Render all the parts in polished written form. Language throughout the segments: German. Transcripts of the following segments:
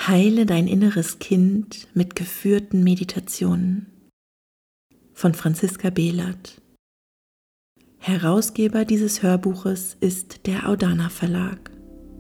Heile dein inneres Kind mit geführten Meditationen von Franziska Behlert. Herausgeber dieses Hörbuches ist der Audana Verlag.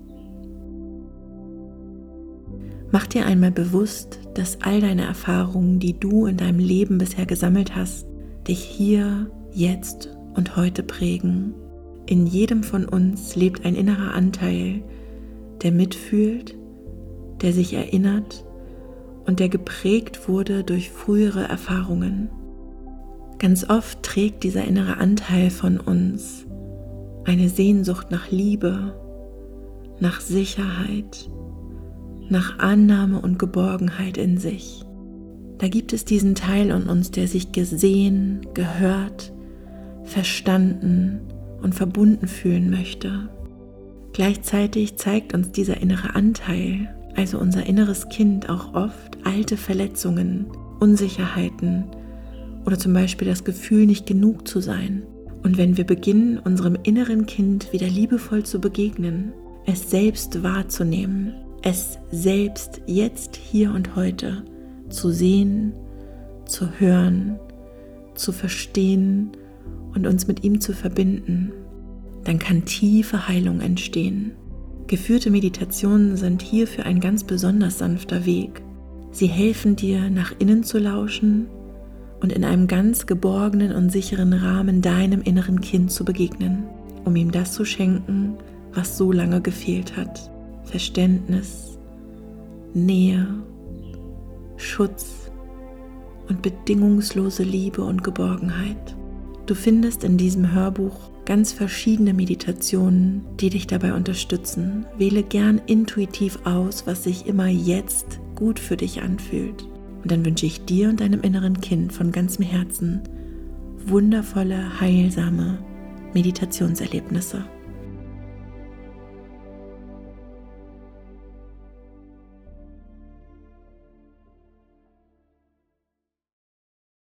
Mach dir einmal bewusst, dass all deine Erfahrungen, die du in deinem Leben bisher gesammelt hast, dich hier, jetzt und heute prägen. In jedem von uns lebt ein innerer Anteil, der mitfühlt, der sich erinnert und der geprägt wurde durch frühere Erfahrungen. Ganz oft trägt dieser innere Anteil von uns eine Sehnsucht nach Liebe, nach Sicherheit, nach Annahme und Geborgenheit in sich. Da gibt es diesen Teil in uns, der sich gesehen, gehört, verstanden und verbunden fühlen möchte. Gleichzeitig zeigt uns dieser innere Anteil, also unser inneres Kind, auch oft alte Verletzungen, Unsicherheiten oder zum Beispiel das Gefühl, nicht genug zu sein. Und wenn wir beginnen, unserem inneren Kind wieder liebevoll zu begegnen, es selbst wahrzunehmen, es selbst jetzt, hier und heute zu sehen, zu hören, zu verstehen und uns mit ihm zu verbinden, dann kann tiefe Heilung entstehen. Geführte Meditationen sind hierfür ein ganz besonders sanfter Weg. Sie helfen dir, nach innen zu lauschen und in einem ganz geborgenen und sicheren Rahmen deinem inneren Kind zu begegnen, um ihm das zu schenken, was so lange gefehlt hat. Verständnis, Nähe, Schutz und bedingungslose Liebe und Geborgenheit. Du findest in diesem Hörbuch ganz verschiedene Meditationen, die dich dabei unterstützen. Wähle gern intuitiv aus, was sich immer jetzt gut für dich anfühlt. Und dann wünsche ich dir und deinem inneren Kind von ganzem Herzen wundervolle, heilsame Meditationserlebnisse.